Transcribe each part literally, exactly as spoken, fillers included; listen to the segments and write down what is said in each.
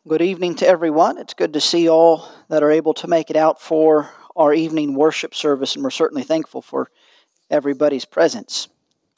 Good evening to everyone. It's good to see all that are able to make it out for our evening worship service, and we're certainly thankful for everybody's presence.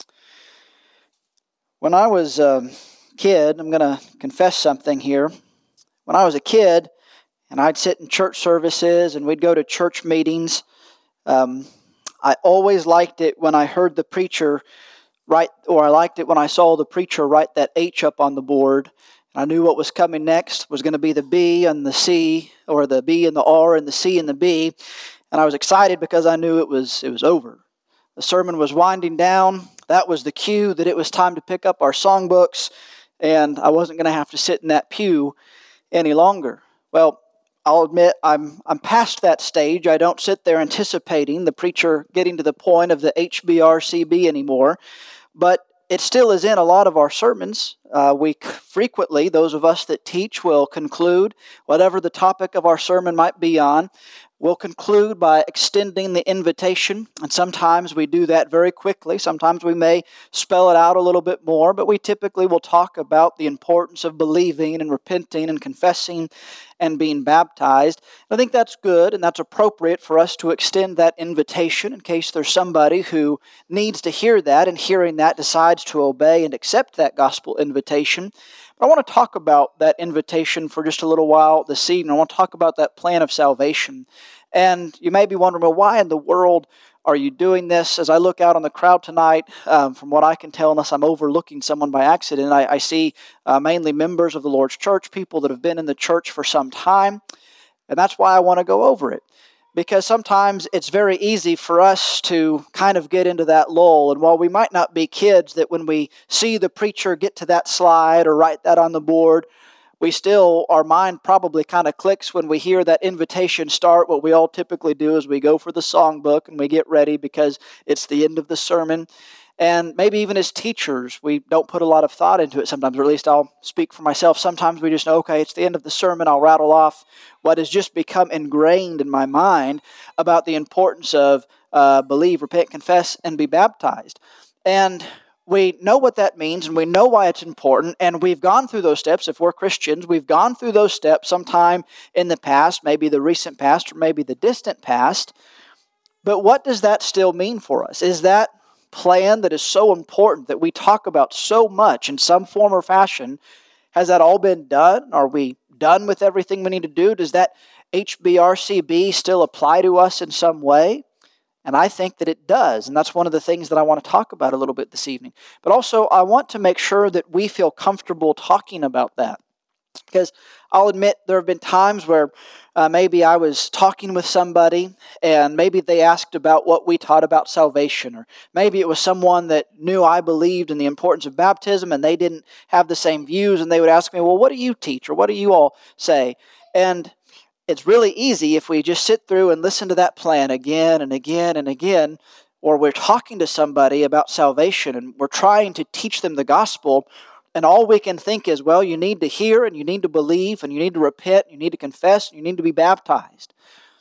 When I was a kid, I'm going to confess something here. When I was a kid, and I'd sit in church services, and we'd go to church meetings, um, I always liked it when I heard the preacher write, or I liked it when I saw the preacher write that H up on the board. I knew what was coming next was going to be the B and the C, or the B and the R and the C and the B. And I was excited because I knew it was it was over. The sermon was winding down. That was the cue that it was time to pick up our songbooks, and I wasn't going to have to sit in that pew any longer. Well, I'll admit I'm I'm past that stage. I don't sit there anticipating the preacher getting to the point of the H B R C B anymore, but it still is in a lot of our sermons. Uh, we frequently, those of us that teach, will conclude, whatever the topic of our sermon might be on, we'll conclude by extending the invitation. And sometimes we do that very quickly. Sometimes we may spell it out a little bit more, but we typically will talk about the importance of believing and repenting and confessing and being baptized. I think that's good and that's appropriate for us to extend that invitation in case there's somebody who needs to hear that, and hearing that decides to obey and accept that gospel invitation. But I want to talk about that invitation for just a little while this evening. I want to talk about that plan of salvation. And you may be wondering, well, why in the world are you doing this? As I look out on the crowd tonight, um, from what I can tell, unless I'm overlooking someone by accident, I, I see uh, mainly members of the Lord's church, people that have been in the church for some time. And that's why I want to go over it. Because sometimes it's very easy for us to kind of get into that lull. And while we might not be kids that when we see the preacher get to that slide or write that on the board, we still, our mind probably kind of clicks when we hear that invitation start. What we all typically do is we go for the songbook and we get ready because it's the end of the sermon. And maybe even as teachers, we don't put a lot of thought into it sometimes, or at least I'll speak for myself. Sometimes we just know, okay, it's the end of the sermon. I'll rattle off what has just become ingrained in my mind about the importance of uh, believe, repent, confess, and be baptized. And we know what that means, and we know why it's important, and we've gone through those steps. If we're Christians, we've gone through those steps sometime in the past, maybe the recent past, or maybe the distant past. But what does that still mean for us? Is that plan that is so important that we talk about so much in some form or fashion, has that all been done? Are we done with everything we need to do? Does that H B R C B still apply to us in some way? And I think that it does, and that's one of the things that I want to talk about a little bit this evening. But also, I want to make sure that we feel comfortable talking about that. Because I'll admit there have been times where uh, maybe I was talking with somebody and maybe they asked about what we taught about salvation, or maybe it was someone that knew I believed in the importance of baptism and they didn't have the same views, and they would ask me, well, what do you teach, or what do you all say? And it's really easy if we just sit through and listen to that plan again and again and again, or we're talking to somebody about salvation and we're trying to teach them the gospel, and all we can think is, well, you need to hear and you need to believe and you need to repent, you need to confess, and you need to be baptized.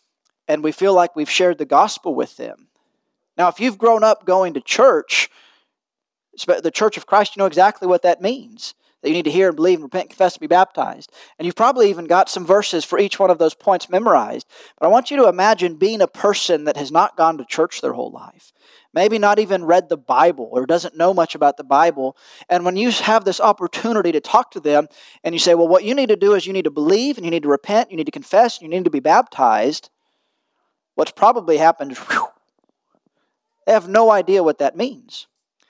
And we feel like we've shared the gospel with them. Now, if you've grown up going to church, the Church of Christ, you know exactly what that means. That you need to hear and believe and repent, confess, and be baptized. And you've probably even got some verses for each one of those points memorized. But I want you to imagine being a person that has not gone to church their whole life. Maybe not even read the Bible or doesn't know much about the Bible. And when you have this opportunity to talk to them and you say, well, what you need to do is you need to believe and you need to repent, you need to confess, and you need to be baptized. What's probably happened is, whew, they have no idea what that means.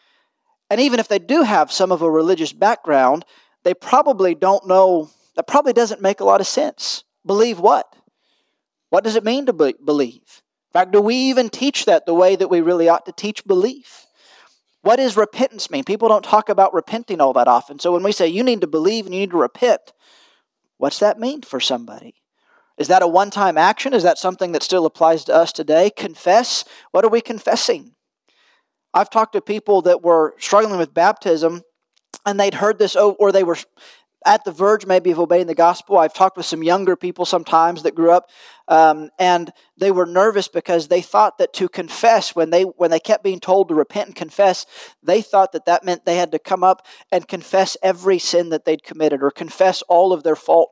And even if they do have some of a religious background, they probably don't know, that probably doesn't make a lot of sense. Believe what? What does it mean to be- believe? In fact, do we even teach that the way that we really ought to teach belief? What does repentance mean? People don't talk about repenting all that often. So when we say you need to believe and you need to repent, what's that mean for somebody? Is that a one-time action? Is that something that still applies to us today? Confess? What are we confessing? I've talked to people that were struggling with baptism, and they'd heard this, or they were at the verge maybe of obeying the gospel. I've talked with some younger people sometimes that grew up, um, and they were nervous because they thought that to confess, when they when they kept being told to repent and confess, they thought that that meant they had to come up and confess every sin that they'd committed, or confess all of their faults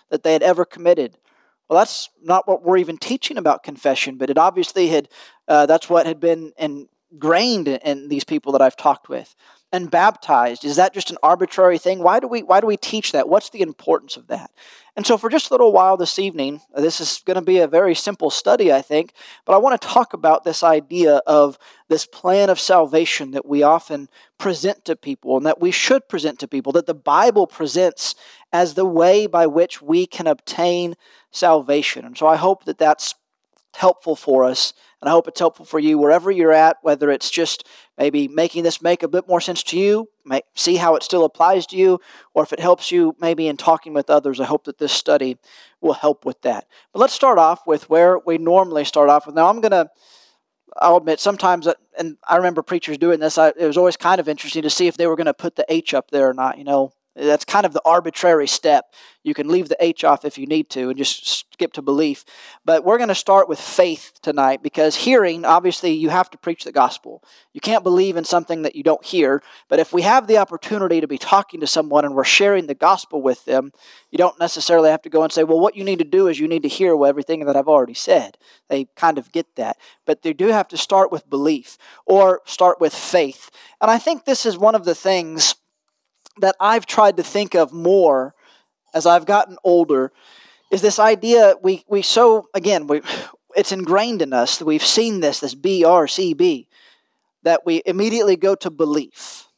that they had ever committed. Well, that's not what we're even teaching about confession, but it obviously had, uh, that's what had been ingrained in, in these people that I've talked with. And baptized, is that just an arbitrary thing? Why do we why do we teach that? What's the importance of that? And so for just a little while this evening, this is going to be a very simple study, I think, but I want to talk about this idea of this plan of salvation that we often present to people and that we should present to people, that the Bible presents as the way by which we can obtain salvation. And so I hope that that's helpful for us, and I hope it's helpful for you wherever you're at, whether it's just maybe making this make a bit more sense to you, may, see how it still applies to you, or if it helps you maybe in talking with others. I hope that this study will help with that. But let's start off with where we normally start off with. Now I'm going to, I'll admit, sometimes, and I remember preachers doing this, I, it was always kind of interesting to see if they were going to put the H up there or not, you know. That's kind of the arbitrary step. You can leave the H off if you need to and just skip to belief. But we're going to start with faith tonight, because hearing, obviously, you have to preach the gospel. You can't believe in something that you don't hear. But if we have the opportunity to be talking to someone and we're sharing the gospel with them, you don't necessarily have to go and say, well, what you need to do is you need to hear everything that I've already said. They kind of get that. But they do have to start with belief or start with faith. And I think this is one of the things that I've tried to think of more as I've gotten older, is this idea we we so, again, we it's ingrained in us that we've seen this, this B R C B, that we immediately go to belief.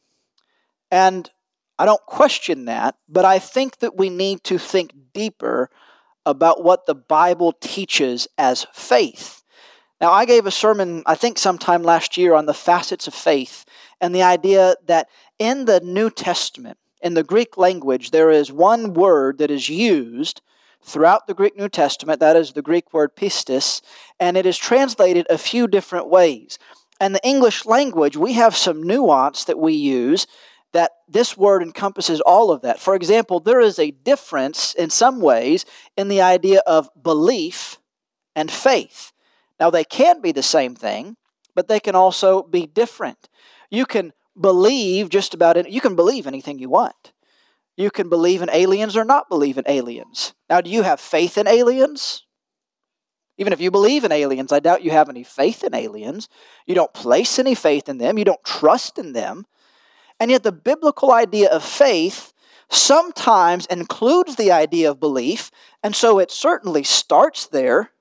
And I don't question that, but I think that we need to think deeper about what the Bible teaches as faith. Now, I gave a sermon, I think sometime last year, on the facets of faith, and the idea that in the New Testament, in the Greek language, there is one word that is used throughout the Greek New Testament. That is the Greek word pistis, and it is translated a few different ways. And the English language, we have some nuance that we use that this word encompasses all of that. For example, there is a difference in some ways in the idea of belief and faith. Now, they can be the same thing, but they can also be different. You can believe just about it. You can believe anything you want. You can believe in aliens or not believe in aliens. Now, do you have faith in aliens? Even if you believe in aliens, I doubt you have any faith in aliens. You don't place any faith in them. You don't trust in them. And yet the biblical idea of faith sometimes includes the idea of belief, and so it certainly starts there.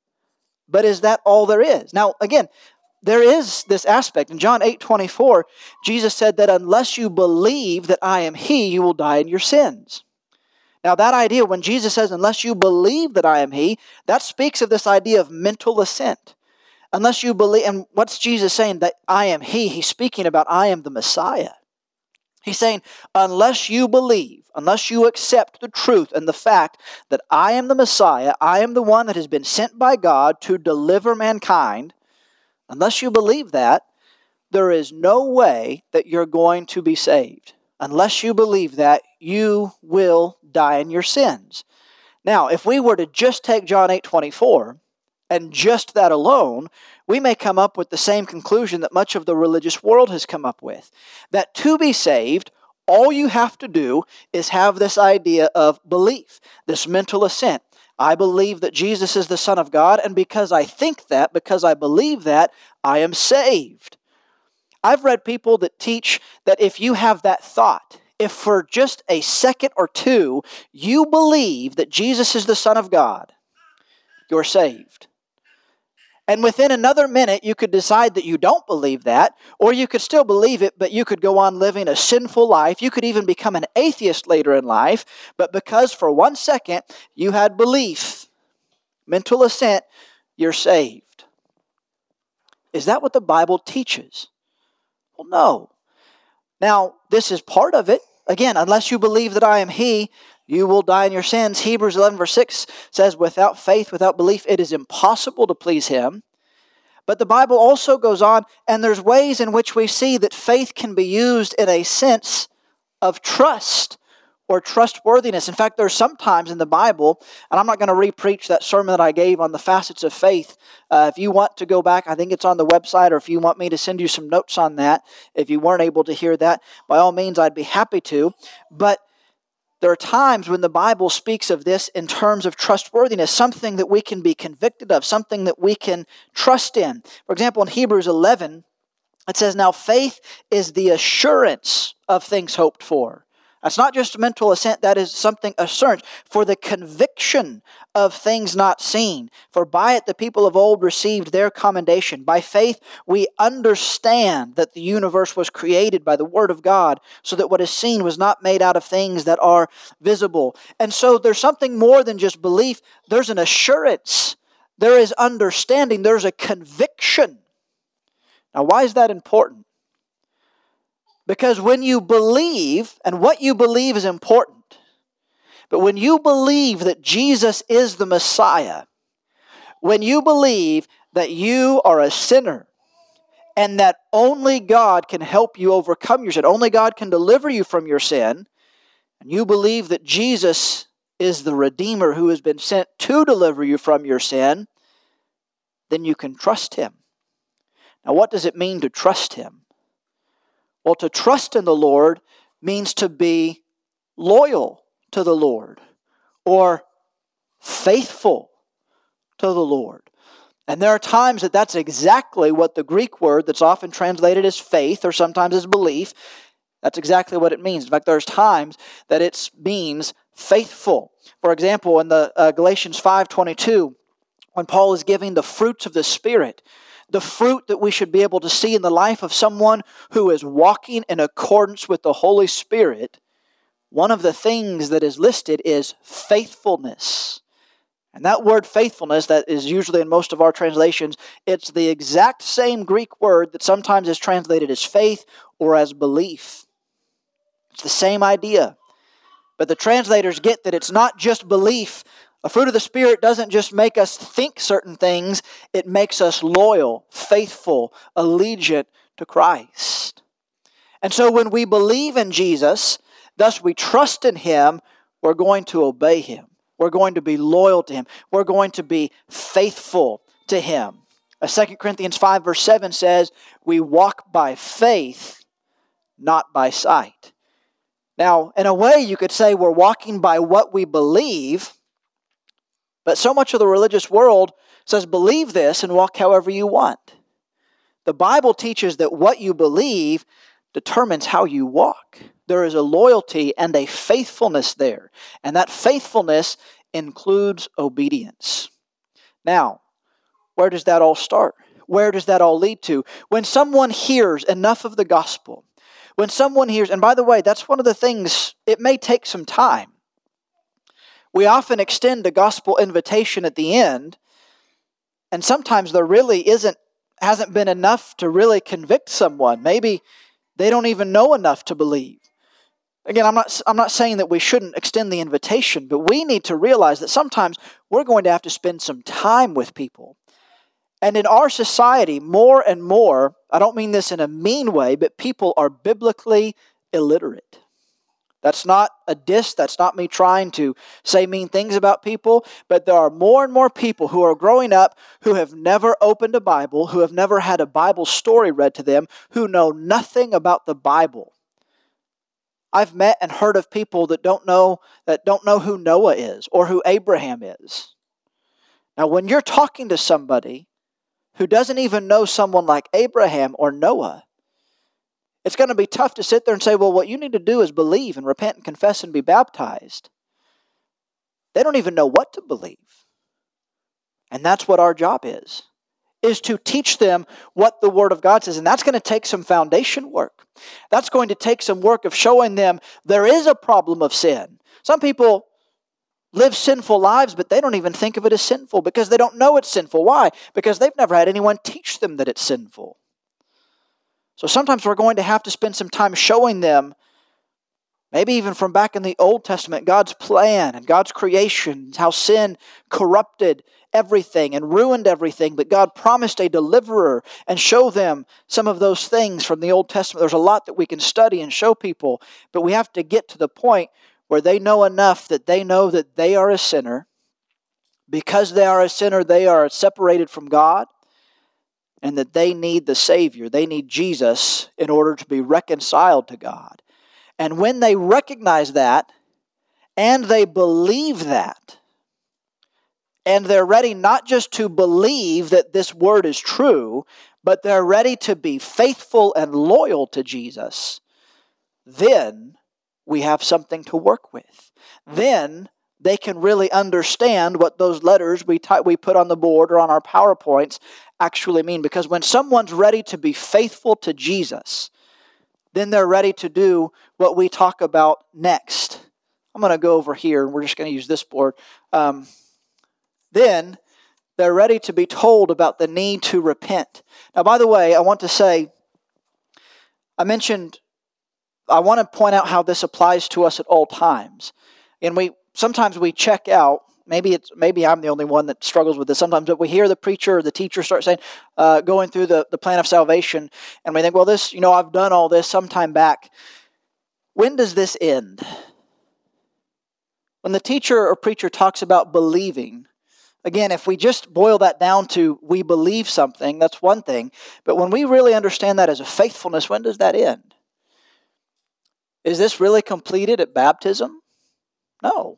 But is that all there is? Now, again, there is this aspect. In John eight twenty-four, Jesus said that unless you believe that I am He, you will die in your sins. Now, that idea, when Jesus says, unless you believe that I am He, that speaks of this idea of mental assent. Unless you believe, and what's Jesus saying? That I am He. He's speaking about I am the Messiah. He's saying, unless you believe, unless you accept the truth and the fact that I am the Messiah, I am the one that has been sent by God to deliver mankind, unless you believe that, there is no way that you're going to be saved. Unless you believe that, you will die in your sins. Now, if we were to just take John eight twenty-four and just that alone, we may come up with the same conclusion that much of the religious world has come up with. That to be saved, all you have to do is have this idea of belief, this mental assent. I believe that Jesus is the Son of God, and because I think that, because I believe that, I am saved. I've read people that teach that if you have that thought, if for just a second or two you believe that Jesus is the Son of God, you're saved. And within another minute, you could decide that you don't believe that, or you could still believe it, but you could go on living a sinful life. You could even become an atheist later in life, but because for one second you had belief, mental assent, you're saved. Is that what the Bible teaches? Well, no. Now, this is part of it. Again, unless you believe that I am He, you will die in your sins. Hebrews eleven verse six says, without faith, without belief, it is impossible to please Him. But the Bible also goes on, and there's ways in which we see that faith can be used in a sense of trust or trustworthiness. In fact, there's sometimes in the Bible, and I'm not going to re-preach that sermon that I gave on the facets of faith. Uh, if you want to go back, I think it's on the website, or if you want me to send you some notes on that, if you weren't able to hear that, by all means, I'd be happy to. But There are times when the Bible speaks of this in terms of trustworthiness, something that we can be convicted of, something that we can trust in. For example, in Hebrews eleven, it says, "Now faith is the assurance of things hoped for." That's not just a mental assent, that is something assurance. "For the conviction of things not seen. For by it the people of old received their commendation. By faith we understand that the universe was created by the word of God, so that what is seen was not made out of things that are visible." And so there's something more than just belief. There's an assurance. There is understanding. There's a conviction. Now, why is that important? Because when you believe, and what you believe is important, but when you believe that Jesus is the Messiah, when you believe that you are a sinner, and that only God can help you overcome your sin, only God can deliver you from your sin, and you believe that Jesus is the Redeemer who has been sent to deliver you from your sin, then you can trust Him. Now, what does it mean to trust Him? Well, to trust in the Lord means to be loyal to the Lord or faithful to the Lord. And there are times that that's exactly what the Greek word that's often translated as faith or sometimes as belief, that's exactly what it means. In fact, there's times that it means faithful. For example, in the uh, Galatians five twenty-two, when Paul is giving the fruits of the Spirit, the fruit that we should be able to see in the life of someone who is walking in accordance with the Holy Spirit, one of the things that is listed is faithfulness. And that word faithfulness, that is usually in most of our translations, it's the exact same Greek word that sometimes is translated as faith or as belief. It's the same idea. But the translators get that it's not just belief. A fruit of the Spirit doesn't just make us think certain things, it makes us loyal, faithful, allegiant to Christ. And so when we believe in Jesus, thus we trust in Him, we're going to obey Him. We're going to be loyal to Him. We're going to be faithful to Him. As Second Corinthians five verse seven says, we walk by faith, not by sight. Now, in a way you could say we're walking by what we believe, but so much of the religious world says believe this and walk however you want. The Bible teaches that what you believe determines how you walk. There is a loyalty and a faithfulness there. And that faithfulness includes obedience. Now, where does that all start? Where does that all lead to? When someone hears enough of the gospel, when someone hears, and by the way, that's one of the things, it may take some time. We often extend a gospel invitation at the end, and sometimes there really isn't, hasn't been enough to really convict someone. Maybe they don't even know enough to believe. Again, I'm not, I'm not saying that we shouldn't extend the invitation, but we need to realize that sometimes we're going to have to spend some time with people. And in our society, more and more, I don't mean this in a mean way, but people are biblically illiterate. That's not a diss, that's not me trying to say mean things about people, but there are more and more people who are growing up who have never opened a Bible, who have never had a Bible story read to them, who know nothing about the Bible. I've met and heard of people that don't know that don't know who Noah is or who Abraham is. Now, when you're talking to somebody who doesn't even know someone like Abraham or Noah, it's going to be tough to sit there and say, well, what you need to do is believe and repent and confess and be baptized. They don't even know what to believe. And that's what our job is, is to teach them what the Word of God says. And that's going to take some foundation work. That's going to take some work of showing them there is a problem of sin. Some people live sinful lives, but they don't even think of it as sinful because they don't know it's sinful. Why? Because they've never had anyone teach them that it's sinful. So sometimes we're going to have to spend some time showing them, maybe even from back in the Old Testament, God's plan and God's creation, how sin corrupted everything and ruined everything, but God promised a deliverer, and show them some of those things from the Old Testament. There's a lot that we can study and show people, but we have to get to the point where they know enough that they know that they are a sinner. Because they are a sinner, they are separated from God, and that they need the Savior. They need Jesus in order to be reconciled to God. And when they recognize that, and they believe that. And they're ready not just to believe that this word is true, but they're ready to be faithful and loyal to Jesus. Then we have something to work with. Then they can really understand what those letters we type, we put on the board or on our PowerPoints actually mean. Because when someone's ready to be faithful to Jesus, then they're ready to do what we talk about next. I'm going to go over here, and we're just going to use this board. Um, then they're ready to be told about the need to repent. Now, by the way, I want to say, I mentioned, I want to point out how this applies to us at all times. And we sometimes we check out, maybe it's maybe I'm the only one that struggles with this sometimes, but we hear the preacher or the teacher start saying, uh, going through the, the plan of salvation, and we think, well, this, you know, I've done all this some time back. When does this end? When the teacher or preacher talks about believing, again, if we just boil that down to we believe something, that's one thing. But when we really understand that as a faithfulness, when does that end? Is this really completed at baptism? No.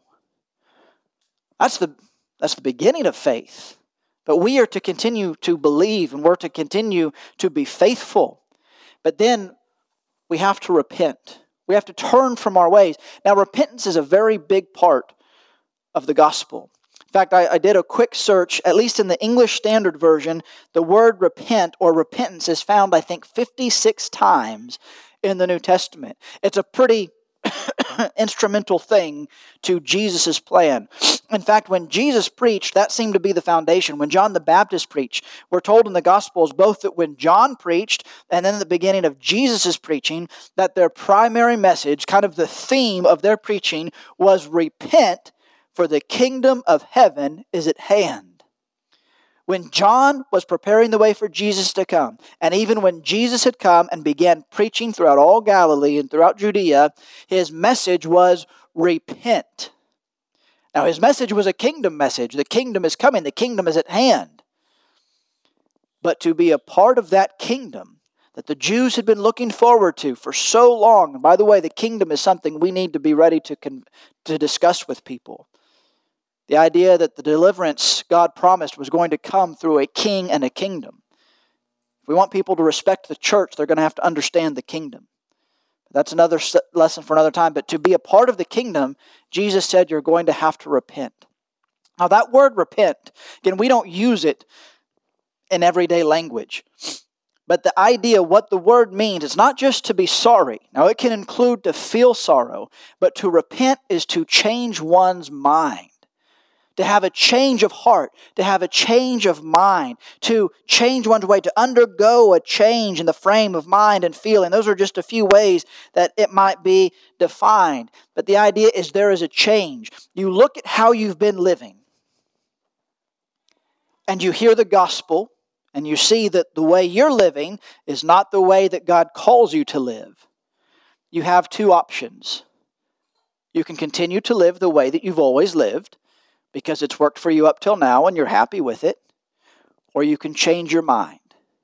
That's the, that's the beginning of faith. But we are to continue to believe, and we're to continue to be faithful. But then we have to repent. We have to turn from our ways. Now, repentance is a very big part of the gospel. In fact, I, I did a quick search, at least in the English Standard Version, the word repent or repentance is found, I think, fifty-six times in the New Testament. It's a pretty instrumental thing to Jesus' plan. In fact, when Jesus preached, that seemed to be the foundation. When John the Baptist preached, we're told in the Gospels both that when John preached and then at the beginning of Jesus' preaching, that their primary message, kind of the theme of their preaching, was repent, for the kingdom of heaven is at hand. When John was preparing the way for Jesus to come, and even when Jesus had come and began preaching throughout all Galilee and throughout Judea, his message was repent. Now, his message was a kingdom message. The kingdom is coming. The kingdom is at hand. But to be a part of that kingdom that the Jews had been looking forward to for so long, and by the way, the kingdom is something we need to be ready to, con- to discuss with people. The idea that the deliverance God promised was going to come through a king and a kingdom. If we want people to respect the church, they're going to have to understand the kingdom. That's another lesson for another time. But to be a part of the kingdom, Jesus said you're going to have to repent. Now that word repent, again, we don't use it in everyday language. But the idea, what the word means, it's not just to be sorry. Now it can include to feel sorrow, but to repent is to change one's mind. To have a change of heart, to have a change of mind, to change one's way, to undergo a change in the frame of mind and feeling. Those are just a few ways that it might be defined. But the idea is there is a change. You look at how you've been living, and you hear the gospel, and you see that the way you're living is not the way that God calls you to live. You have two options. You can continue to live the way that you've always lived, because it's worked for you up till now and you're happy with it, or you can change your mind.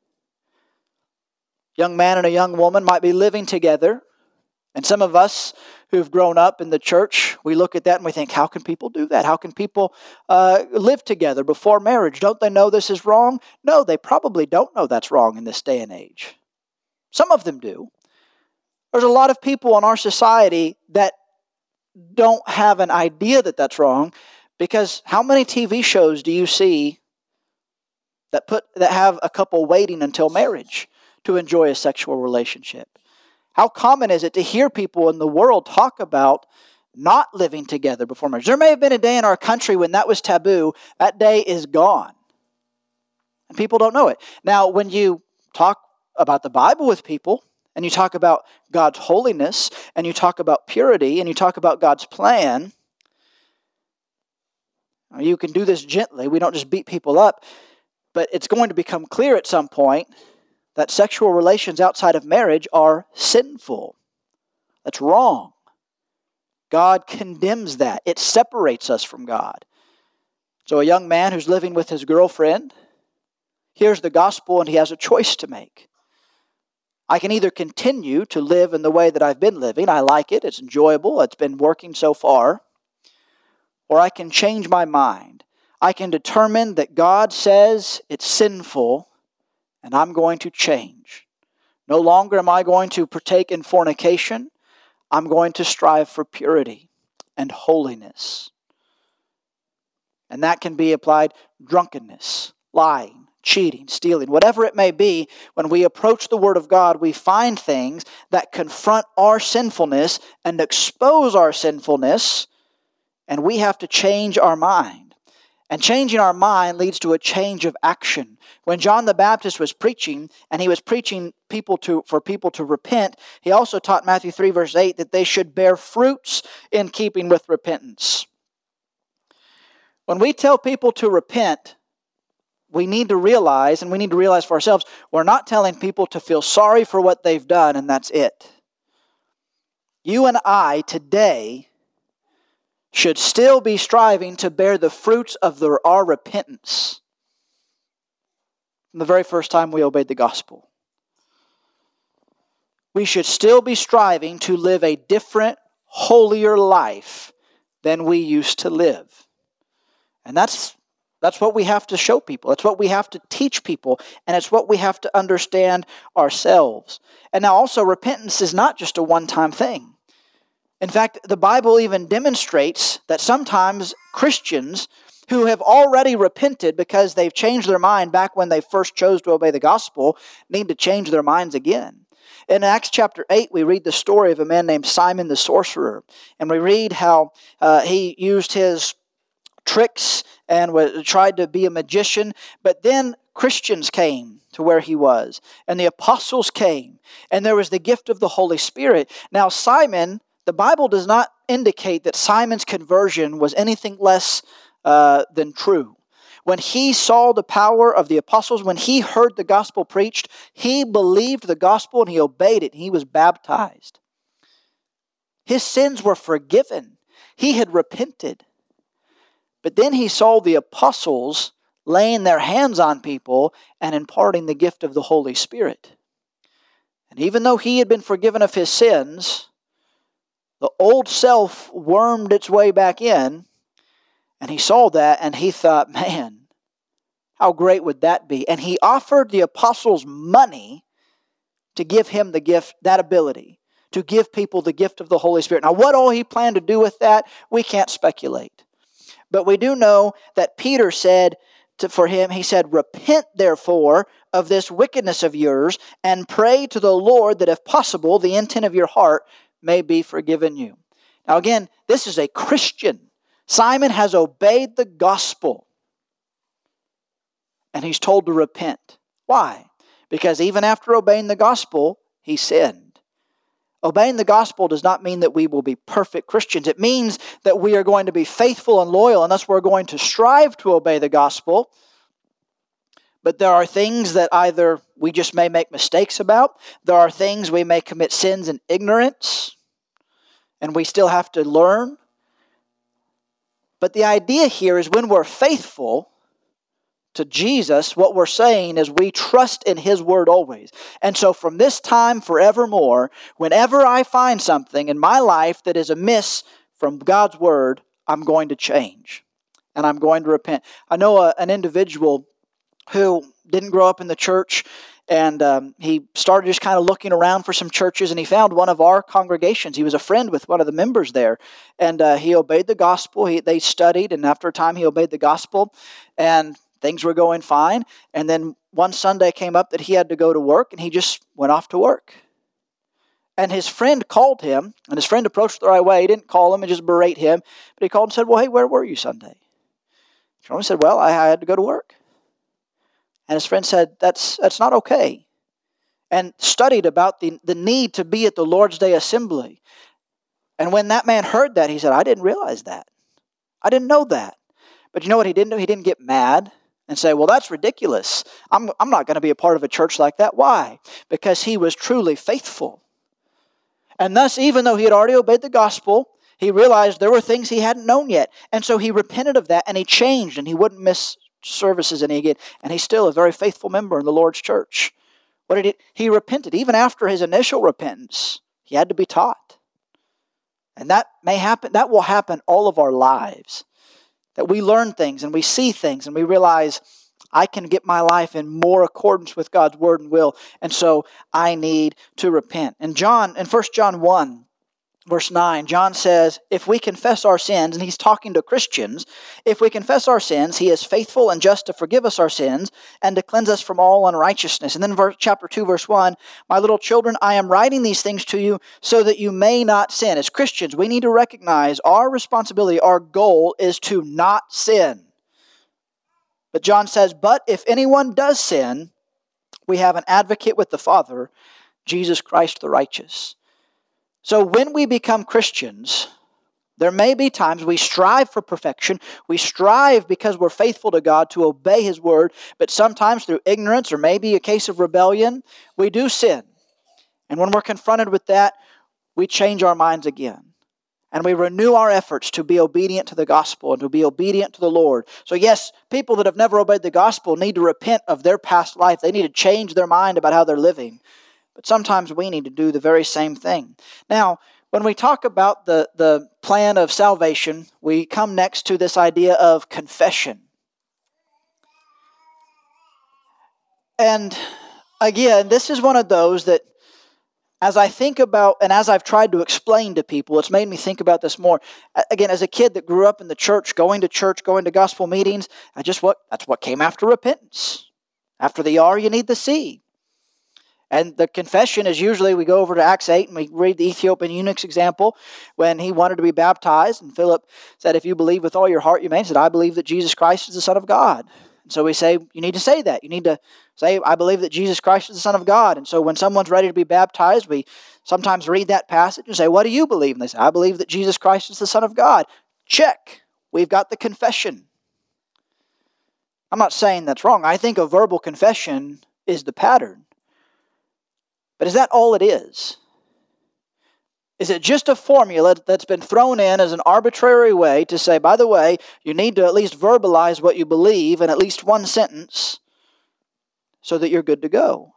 Young man and a young woman might be living together, and some of us who've grown up in the church, we look at that and we think, how can people do that? How can people uh, live together before marriage? Don't they know this is wrong? No, they probably don't know that's wrong in this day and age. Some of them do. There's a lot of people in our society that don't have an idea that that's wrong. Because how many T V shows do you see that put that have a couple waiting until marriage to enjoy a sexual relationship? How common is it to hear people in the world talk about not living together before marriage? There may have been a day in our country when that was taboo. That day is gone. And people don't know it. Now, when you talk about the Bible with people, and you talk about God's holiness, and you talk about purity, and you talk about God's plan, you can do this gently. We don't just beat people up. But it's going to become clear at some point that sexual relations outside of marriage are sinful. That's wrong. God condemns that. It separates us from God. So a young man who's living with his girlfriend hears the gospel and he has a choice to make. I can either continue to live in the way that I've been living. I like it. It's enjoyable. It's been working so far. or I can change my mind. I can determine that God says it's sinful, and I'm going to change. No longer am I going to partake in fornication. I'm going to strive for purity and holiness. And that can be applied drunkenness, lying, cheating, stealing, whatever it may be. When we approach the Word of God, we find things that confront our sinfulness and expose our sinfulness, and we have to change our mind. And changing our mind leads to a change of action. When John the Baptist was preaching, and he was preaching people to for people to repent, he also taught Matthew three verse eight that they should bear fruits in keeping with repentance. When we tell people to repent, we need to realize, and we need to realize for ourselves, we're not telling people to feel sorry for what they've done and that's it. You and I today should still be striving to bear the fruits of their, our repentance from the very first time we obeyed the gospel. We should still be striving to live a different, holier life than we used to live. And that's that's what we have to show people. It's what we have to teach people. And it's what we have to understand ourselves. And now also, repentance is not just a one-time thing. In fact, the Bible even demonstrates that sometimes Christians who have already repented because they've changed their mind back when they first chose to obey the gospel need to change their minds again. In Acts chapter eight, we read the story of a man named Simon the sorcerer. And we read how uh, he used his tricks and tried to be a magician. But then Christians came to where he was. And the apostles came. And there was the gift of the Holy Spirit. Now Simon, the Bible does not indicate that Simon's conversion was anything less uh, than true. When he saw the power of the apostles, when he heard the gospel preached, he believed the gospel and he obeyed it. And he was baptized. His sins were forgiven. He had repented. But then he saw the apostles laying their hands on people and imparting the gift of the Holy Spirit. And even though he had been forgiven of his sins, the old self wormed its way back in, and he saw that and he thought, man, how great would that be? And he offered the apostles money to give him the gift, that ability, to give people the gift of the Holy Spirit. Now, what all he planned to do with that, we can't speculate. But we do know that Peter said to, for him, he said, repent therefore of this wickedness of yours and pray to the Lord that if possible the intent of your heart may be forgiven you. Now again, this is a Christian. Simon has obeyed the gospel. And he's told to repent. Why? Because even after obeying the gospel, he sinned. Obeying the gospel does not mean that we will be perfect Christians. It means that we are going to be faithful and loyal, and thus we're going to strive to obey the gospel. But there are things that either we just may make mistakes about, there are things we may commit sins in ignorance, and we still have to learn. But the idea here is when we're faithful to Jesus, what we're saying is we trust in His Word always. And so from this time forevermore, whenever I find something in my life that is amiss from God's Word, I'm going to change. And I'm going to repent. I know a, an individual who didn't grow up in the church, and um, he started just kind of looking around for some churches, and he found one of our congregations. He was a friend with one of the members there, and uh, he obeyed the gospel. He, they studied, and after a time he obeyed the gospel, and things were going fine. And then one Sunday came up that he had to go to work, and he just went off to work. And his friend called him, and his friend approached the right way. He didn't call him and just berate him, but he called and said, well, hey, where were you Sunday? He said, well, I, I had to go to work. And his friend said, that's that's not okay. And studied about the, the need to be at the Lord's Day assembly. And when that man heard that, he said, I didn't realize that. I didn't know that. But you know what he didn't do? He didn't get mad and say, well, that's ridiculous. I'm, I'm not going to be a part of a church like that. Why? Because he was truly faithful. And thus, even though he had already obeyed the gospel, he realized there were things he hadn't known yet. And so he repented of that, and he changed, and he wouldn't miss services any again. And he's still a very faithful member in the Lord's church. What did he? He repented. Even after his initial repentance, he had to be taught. And that may happen. That will happen all of our lives. That we learn things and we see things and we realize I can get my life in more accordance with God's word and will, and so I need to repent. And John, in First John one, verse nine, John says, if we confess our sins, and he's talking to Christians, if we confess our sins, he is faithful and just to forgive us our sins and to cleanse us from all unrighteousness. And then verse, chapter two, verse one, my little children, I am writing these things to you so that you may not sin. As Christians, we need to recognize our responsibility, our goal is to not sin. But John says, but if anyone does sin, we have an advocate with the Father, Jesus Christ the righteous. So when we become Christians, there may be times we strive for perfection. We strive because we're faithful to God to obey His word. But sometimes through ignorance or maybe a case of rebellion, we do sin. And when we're confronted with that, we change our minds again. And we renew our efforts to be obedient to the gospel and to be obedient to the Lord. So yes, people that have never obeyed the gospel need to repent of their past life. They need to change their mind about how they're living. But sometimes we need to do the very same thing. Now, when we talk about the, the plan of salvation, we come next to this idea of confession. And again, this is one of those that as I think about, and as I've tried to explain to people, it's made me think about this more. Again, as a kid that grew up in the church, going to church, going to gospel meetings, I just what that's what came after repentance. After the R, you need the C. And the confession is usually, we go over to Acts eight and we read the Ethiopian eunuch's example when he wanted to be baptized. And Philip said, if you believe with all your heart, you may. He said, I believe that Jesus Christ is the Son of God. And so we say, you need to say that. You need to say, I believe that Jesus Christ is the Son of God. And so when someone's ready to be baptized, we sometimes read that passage and say, what do you believe? And they say, I believe that Jesus Christ is the Son of God. Check. We've got the confession. I'm not saying that's wrong. I think a verbal confession is the pattern. But is that all it is? Is it just a formula that's been thrown in as an arbitrary way to say, by the way, you need to at least verbalize what you believe in at least one sentence so that you're good to go?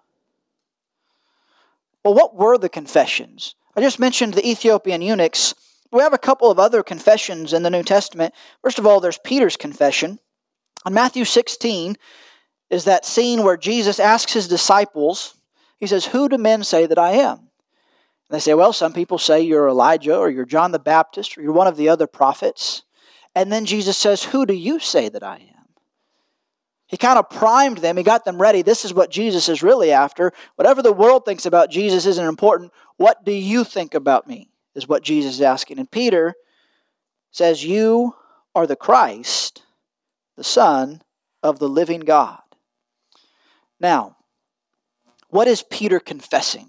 Well, what were the confessions? I just mentioned the Ethiopian eunuchs. We have a couple of other confessions in the New Testament. First of all, there's Peter's confession. In Matthew sixteen is that scene where Jesus asks his disciples, he says, who do men say that I am? And they say, well, some people say you're Elijah or you're John the Baptist or you're one of the other prophets. And then Jesus says, who do you say that I am? He kind of primed them. He got them ready. This is what Jesus is really after. Whatever the world thinks about Jesus isn't important. What do you think about me? Is what Jesus is asking. And Peter says, you are the Christ, the Son of the living God. Now, what is Peter confessing?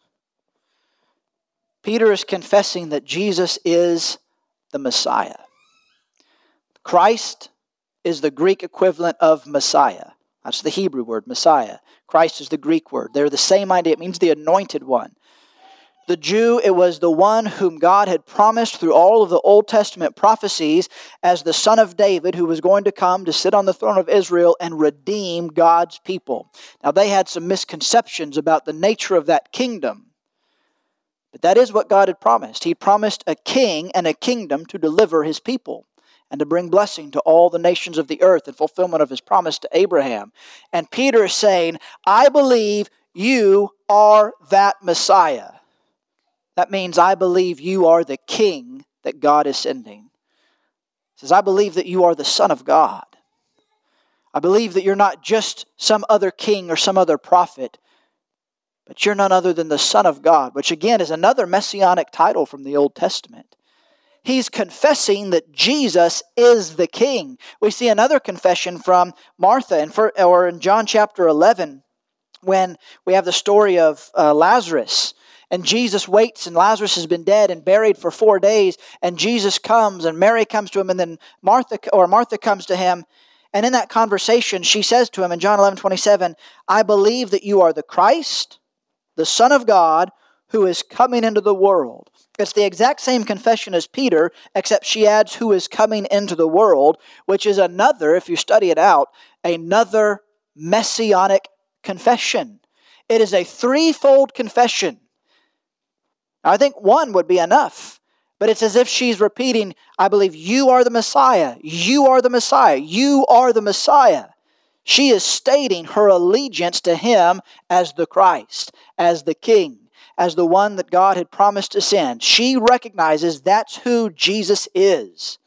Peter is confessing that Jesus is the Messiah. Christ is the Greek equivalent of Messiah. That's the Hebrew word, Messiah. Christ is the Greek word. They're the same idea. It means the anointed one. The Jew, it was the one whom God had promised through all of the Old Testament prophecies as the son of David who was going to come to sit on the throne of Israel and redeem God's people. Now they had some misconceptions about the nature of that kingdom. But that is what God had promised. He promised a king and a kingdom to deliver his people and to bring blessing to all the nations of the earth in fulfillment of his promise to Abraham. And Peter is saying, I believe you are that Messiah. That means I believe you are the king that God is sending. He says, I believe that you are the Son of God. I believe that you're not just some other king or some other prophet, but you're none other than the Son of God, which again is another messianic title from the Old Testament. He's confessing that Jesus is the King. We see another confession from Martha, in, or in John chapter eleven, when we have the story of uh, Lazarus. And Jesus waits, and Lazarus has been dead and buried for four days. And Jesus comes, and Mary comes to him, and then Martha, or Martha comes to him. And in that conversation, she says to him in John eleven twenty-seven, I believe that you are the Christ, the Son of God, who is coming into the world. It's the exact same confession as Peter, except she adds who is coming into the world, which is another, if you study it out, another messianic confession. It is a threefold confession. I think one would be enough, but but it's as if she's repeating, I believe you are the Messiah. You are the Messiah. You are the Messiah. She is stating her allegiance to him as the Christ, as the King, as the one that God had promised to send. She recognizes that's who Jesus is.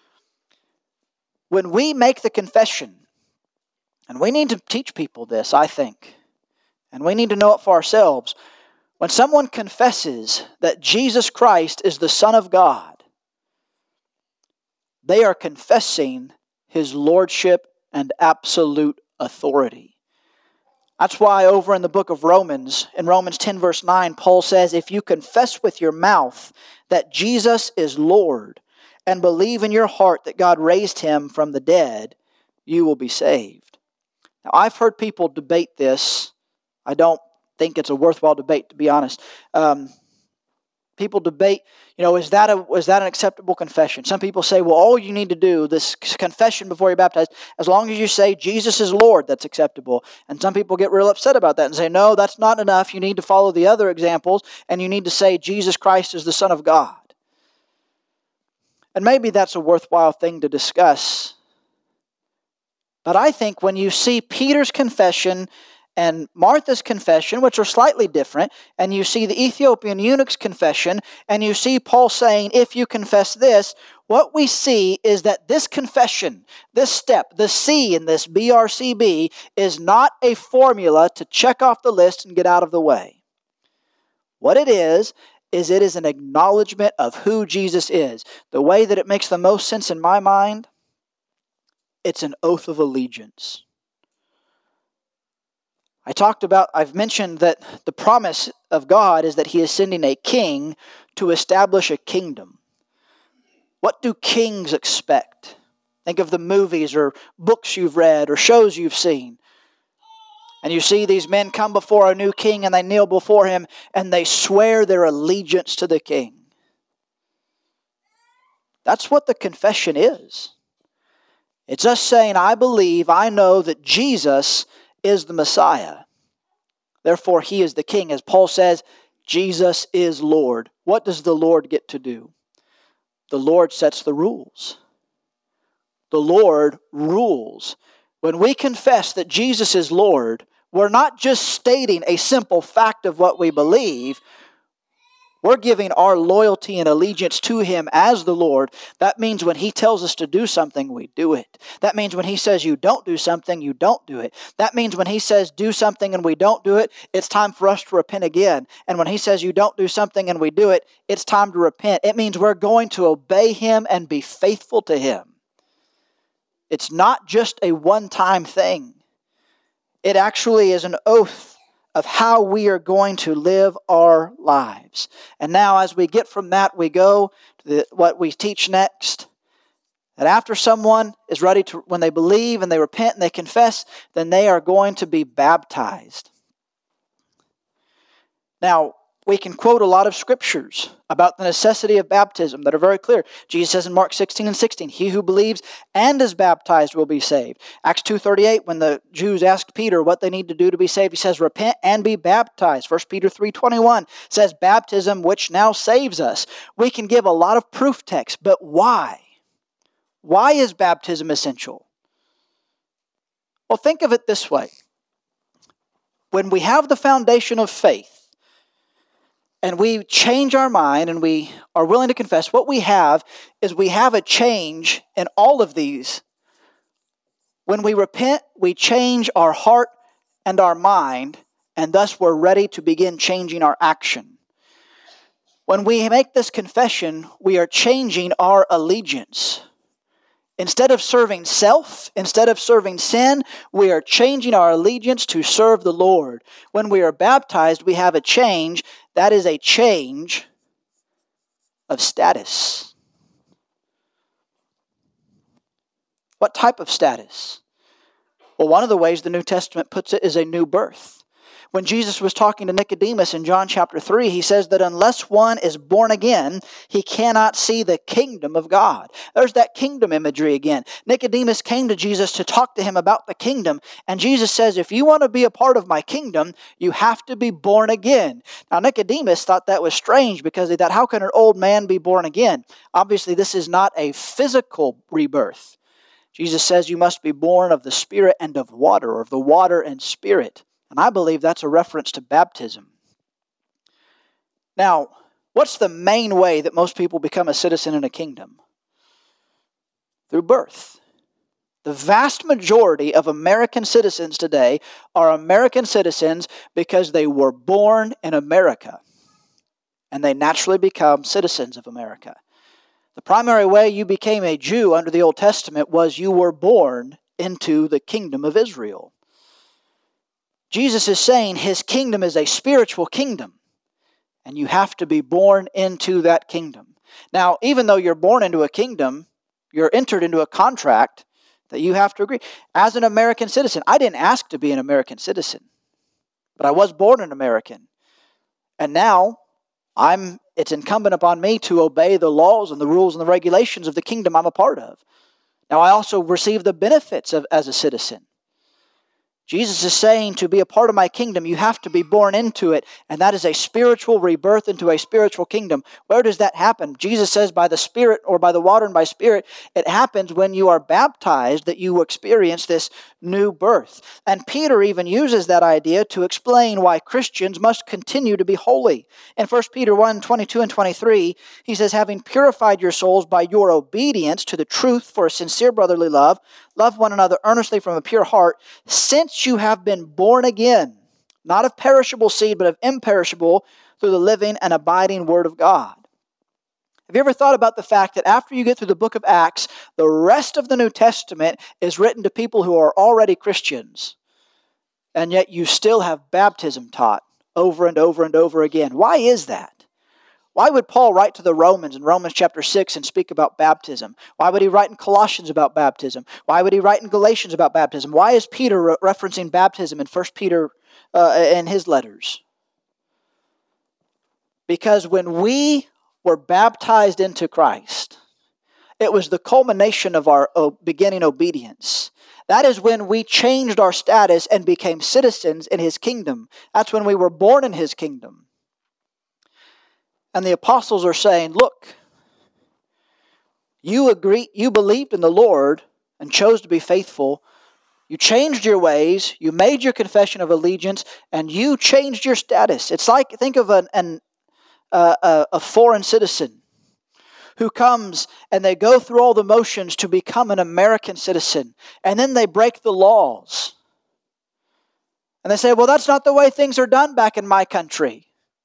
When we make the confession, and we need to teach people this, I think, and we need to know it for ourselves. When someone confesses that Jesus Christ is the Son of God, they are confessing his lordship and absolute authority. That's why over in the book of Romans, in Romans ten verse nine, Paul says, if you confess with your mouth that Jesus is Lord and believe in your heart that God raised him from the dead, you will be saved. Now, I've heard people debate this. I don't think it's a worthwhile debate, to be honest. Um, people debate, you know, is that a is that an acceptable confession? Some people say, well, all you need to do, this confession before you're baptized, as long as you say Jesus is Lord, that's acceptable. And some people get real upset about that and say, no, that's not enough. You need to follow the other examples, and you need to say Jesus Christ is the Son of God. And maybe that's a worthwhile thing to discuss. But I think when you see Peter's confession and Martha's confession, which are slightly different, and you see the Ethiopian eunuch's confession, and you see Paul saying, if you confess this, what we see is that this confession, this step, the C in this B R C B, is not a formula to check off the list and get out of the way. What it is, is it is an acknowledgement of who Jesus is. The way that it makes the most sense in my mind, it's an oath of allegiance. I talked about, I've mentioned that the promise of God is that he is sending a king to establish a kingdom. What do kings expect? Think of the movies or books you've read or shows you've seen. And you see these men come before a new king and they kneel before him and they swear their allegiance to the king. That's what the confession is. It's us saying, I believe, I know that Jesus is the Messiah. Therefore, he is the king. As Paul says, Jesus is Lord. What does the Lord get to do? The Lord sets the rules. The Lord rules. When we confess that Jesus is Lord, we're not just stating a simple fact of what we believe. We're giving our loyalty and allegiance to him as the Lord. That means when he tells us to do something, we do it. That means when he says you don't do something, you don't do it. That means when he says do something and we don't do it, it's time for us to repent again. And when he says you don't do something and we do it, it's time to repent. It means we're going to obey him and be faithful to him. It's not just a one-time thing. It actually is an oath of how we are going to live our lives. And now as we get from that, we go to the, what we teach next. That after someone is ready to, when they believe and they repent and they confess, then they are going to be baptized. Now, we can quote a lot of scriptures about the necessity of baptism that are very clear. Jesus says in Mark sixteen and sixteen, he who believes and is baptized will be saved. Acts two thirty-eight, when the Jews asked Peter what they need to do to be saved, he says, repent and be baptized. First Peter three twenty-one says, baptism which now saves us. We can give a lot of proof text, but why? Why is baptism essential? Well, think of it this way. When we have the foundation of faith, and we change our mind and we are willing to confess, what we have is we have a change in all of these. When we repent, we change our heart and our mind, and thus we're ready to begin changing our action. When we make this confession, we are changing our allegiance. Instead of serving self, instead of serving sin, we are changing our allegiance to serve the Lord. When we are baptized, we have a change. That is a change of status. What type of status? Well, one of the ways the New Testament puts it is a new birth. When Jesus was talking to Nicodemus in John chapter three, he says that unless one is born again, he cannot see the kingdom of God. There's that kingdom imagery again. Nicodemus came to Jesus to talk to him about the kingdom, and Jesus says, if you want to be a part of my kingdom, you have to be born again. Now Nicodemus thought that was strange because he thought, how can an old man be born again? Obviously, this is not a physical rebirth. Jesus says you must be born of the Spirit and of water, or of the water and Spirit. And I believe that's a reference to baptism. Now, what's the main way that most people become a citizen in a kingdom? Through birth. The vast majority of American citizens today are American citizens because they were born in America. And they naturally become citizens of America. The primary way you became a Jew under the Old Testament was you were born into the kingdom of Israel. Jesus is saying his kingdom is a spiritual kingdom, and you have to be born into that kingdom. Now, even though you're born into a kingdom, you're entered into a contract that you have to agree. As an American citizen, I didn't ask to be an American citizen, but I was born an American. And now, I'm. it's incumbent upon me to obey the laws and the rules and the regulations of the kingdom I'm a part of. Now, I also receive the benefits of as a citizen. Jesus is saying to be a part of my kingdom, you have to be born into it, and that is a spiritual rebirth into a spiritual kingdom. Where does that happen? Jesus says by the Spirit, or by the water and by Spirit, it happens when you are baptized that you experience this new birth. And Peter even uses that idea to explain why Christians must continue to be holy. In First Peter one, twenty-two and twenty-three, he says, having purified your souls by your obedience to the truth for a sincere brotherly love, love one another earnestly from a pure heart, since you have been born again, not of perishable seed, but of imperishable, through the living and abiding Word of God. Have you ever thought about the fact that after you get through the book of Acts, the rest of the New Testament is written to people who are already Christians, and yet you still have baptism taught over and over and over again? Why is that? Why would Paul write to the Romans in Romans chapter six and speak about baptism? Why would he write in Colossians about baptism? Why would he write in Galatians about baptism? Why is Peter re- referencing baptism in First Peter uh, in his letters? Because when we were baptized into Christ, it was the culmination of our beginning obedience. That is when we changed our status and became citizens in His kingdom. That's when we were born in His kingdom. And the apostles are saying, look, you agree, you believed in the Lord and chose to be faithful. You changed your ways, you made your confession of allegiance, and you changed your status. It's like, think of an, an, uh, a, a foreign citizen who comes and they go through all the motions to become an American citizen, and then they break the laws. And they say, well, that's not the way things are done back in my country.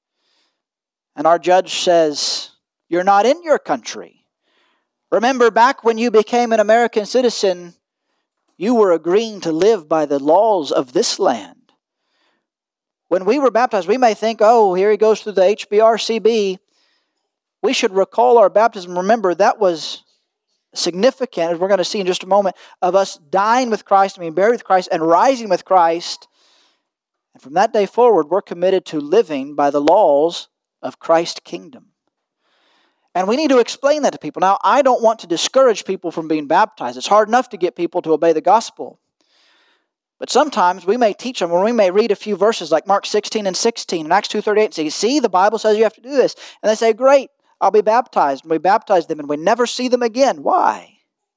And our judge says, you're not in your country. Remember, back when you became an American citizen, you were agreeing to live by the laws of this land. When we were baptized, we may think, oh, here he goes through the H B R C B. We should recall our baptism. Remember, that was significant, as we're going to see in just a moment, of us dying with Christ, and being buried with Christ, and rising with Christ. And from that day forward, we're committed to living by the laws of Christ's kingdom. And we need to explain that to people. Now, I don't want to discourage people from being baptized. It's hard enough to get people to obey the gospel. But sometimes we may teach them, or we may read a few verses like Mark sixteen and sixteen and Acts two thirty-eight and say, see, the Bible says you have to do this. And they say, great, I'll be baptized. And we baptize them and we never see them again. Why?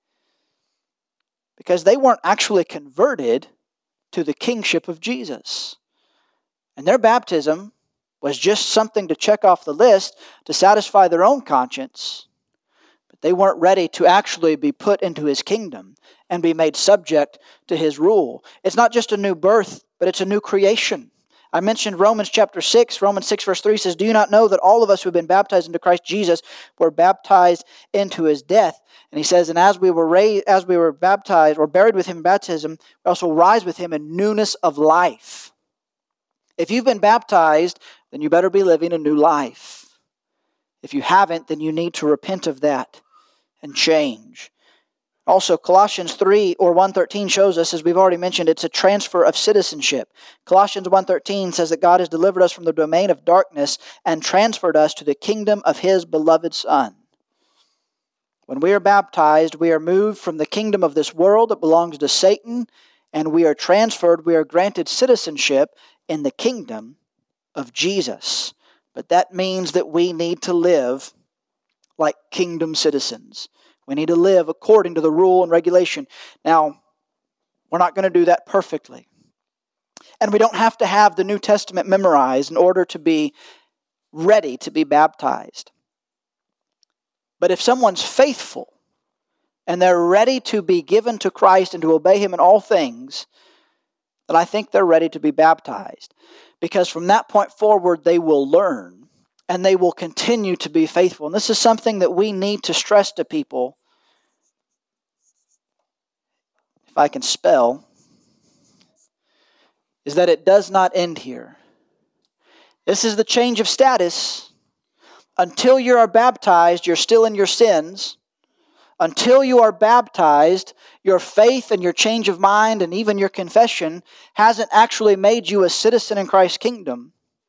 Because they weren't actually converted to the kingship of Jesus. And their baptism was just something to check off the list to satisfy their own conscience. But they weren't ready to actually be put into His kingdom and be made subject to His rule. It's not just a new birth, but it's a new creation. I mentioned Romans chapter six. Romans six verse three says, do you not know that all of us who have been baptized into Christ Jesus were baptized into His death? And he says, and as we were raised, as we were baptized or buried with Him in baptism, we also rise with Him in newness of life. If you've been baptized, then you better be living a new life. If you haven't, then you need to repent of that and change. Also, Colossians three or one thirteen shows us, as we've already mentioned, it's a transfer of citizenship. Colossians one thirteen says that God has delivered us from the domain of darkness and transferred us to the kingdom of His beloved Son. When we are baptized, we are moved from the kingdom of this world that belongs to Satan, and we are transferred, we are granted citizenship in the kingdom of Jesus. But that means that we need to live like kingdom citizens. We need to live according to the rule and regulation. Now, we're not going to do that perfectly. And we don't have to have the New Testament memorized in order to be ready to be baptized. But if someone's faithful and they're ready to be given to Christ and to obey Him in all things, then I think they're ready to be baptized. Because from that point forward, they will learn and they will continue to be faithful. And this is something that we need to stress to people. If I can spell, is that it does not end here. This is the change of status. Until you are baptized, you're still in your sins. Until you are baptized, your faith and your change of mind and even your confession hasn't actually made you a citizen in Christ's kingdom.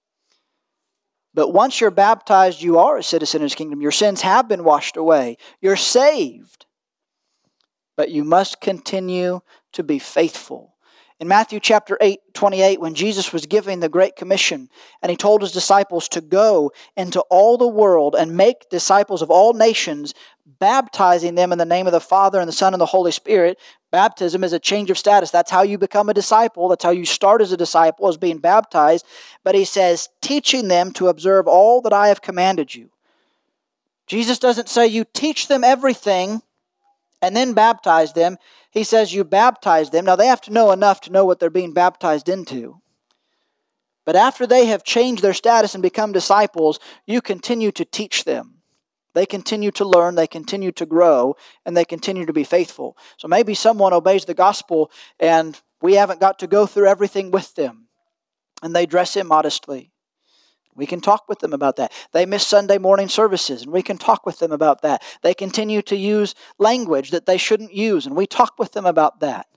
But once you're baptized, you are a citizen in His kingdom. Your sins have been washed away. You're saved. But you must continue to be faithful. In Matthew chapter eight, twenty-eight, when Jesus was giving the Great Commission, and He told His disciples to go into all the world and make disciples of all nations, baptizing them in the name of the Father and the Son and the Holy Spirit. Baptism is a change of status. That's how you become a disciple. That's how you start as a disciple, as being baptized. But He says, teaching them to observe all that I have commanded you. Jesus doesn't say you teach them everything and then baptize them. He says you baptize them. Now they have to know enough to know what they're being baptized into. But after they have changed their status and become disciples, you continue to teach them. They continue to learn, they continue to grow, and they continue to be faithful. So maybe someone obeys the gospel and we haven't got to go through everything with them. And they dress immodestly. We can talk with them about that. They miss Sunday morning services, and we can talk with them about that. They continue to use language that they shouldn't use, and we talk with them about that.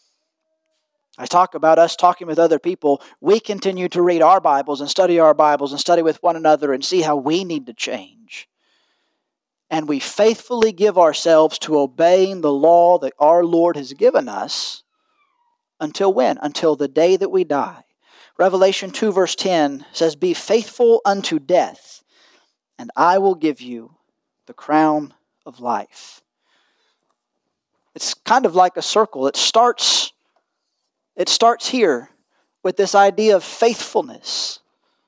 I talk about us talking with other people. We continue to read our Bibles and study our Bibles and study with one another and see how we need to change. And we faithfully give ourselves to obeying the law that our Lord has given us until when? Until the day that we die. Revelation two verse ten says, be faithful unto death, and I will give you the crown of life. It's kind of like a circle. It starts, it starts here with this idea of faithfulness.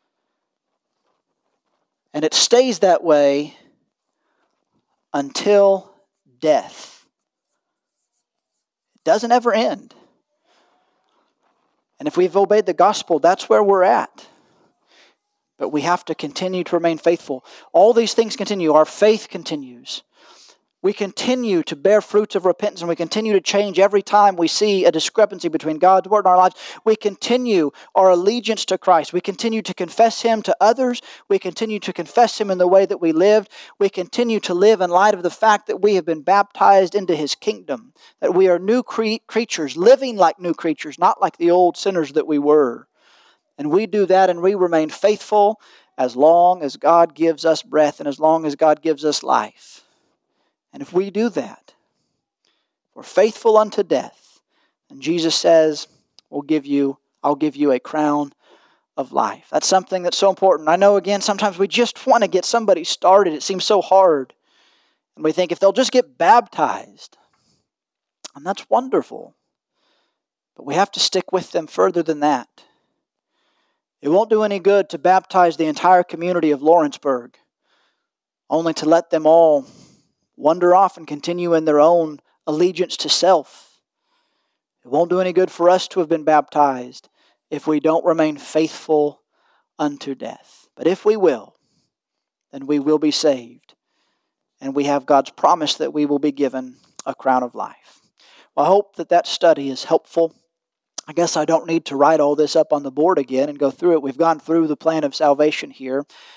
And it stays that way until death. It doesn't ever end. And if we've obeyed the gospel, that's where we're at. But we have to continue to remain faithful. All these things continue. Our faith continues. We continue to bear fruits of repentance, and we continue to change every time we see a discrepancy between God's word and our lives. We continue our allegiance to Christ. We continue to confess Him to others. We continue to confess Him in the way that we lived. We continue to live in light of the fact that we have been baptized into His kingdom, that we are new cre- creatures, living like new creatures, not like the old sinners that we were. And we do that, and we remain faithful as long as God gives us breath and as long as God gives us life. And if we do that, we're faithful unto death. And Jesus says, we'll give you, I'll give you a crown of life. That's something that's so important. I know, again, sometimes we just want to get somebody started. It seems so hard. And we think if they'll just get baptized, and that's wonderful. But we have to stick with them further than that. It won't do any good to baptize the entire community of Lawrenceburg, only to let them all wander off and continue in their own allegiance to self. It won't do any good for us to have been baptized if we don't remain faithful unto death. But if we will, then we will be saved. And we have God's promise that we will be given a crown of life. Well, I hope that that study is helpful. I guess I don't need to write all this up on the board again and go through it. We've gone through the plan of salvation here.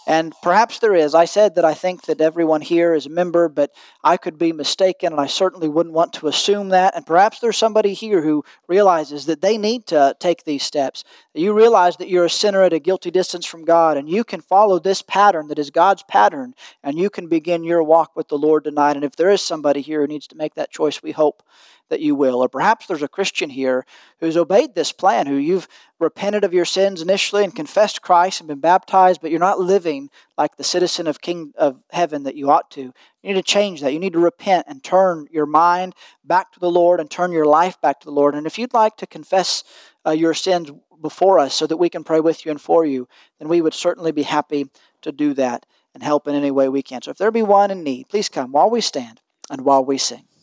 And perhaps there is. I said that I think that everyone here is a member, but I could be mistaken, and I certainly wouldn't want to assume that. And perhaps there's somebody here who realizes that they need to take these steps. You realize that you're a sinner at a guilty distance from God, and you can follow this pattern that is God's pattern, and you can begin your walk with the Lord tonight. And if there is somebody here who needs to make that choice, we hope that you will. Or perhaps there's a Christian here who's obeyed this plan, who you've repented of your sins initially and confessed Christ and been baptized, but you're not living like the citizen of King of heaven that you ought to. You need to change that. You need to repent and turn your mind back to the Lord and turn your life back to the Lord. And if you'd like to confess uh, your sins before us so that we can pray with you and for you, then we would certainly be happy to do that and help in any way we can. So if there be one in need, please come while we stand and while we sing.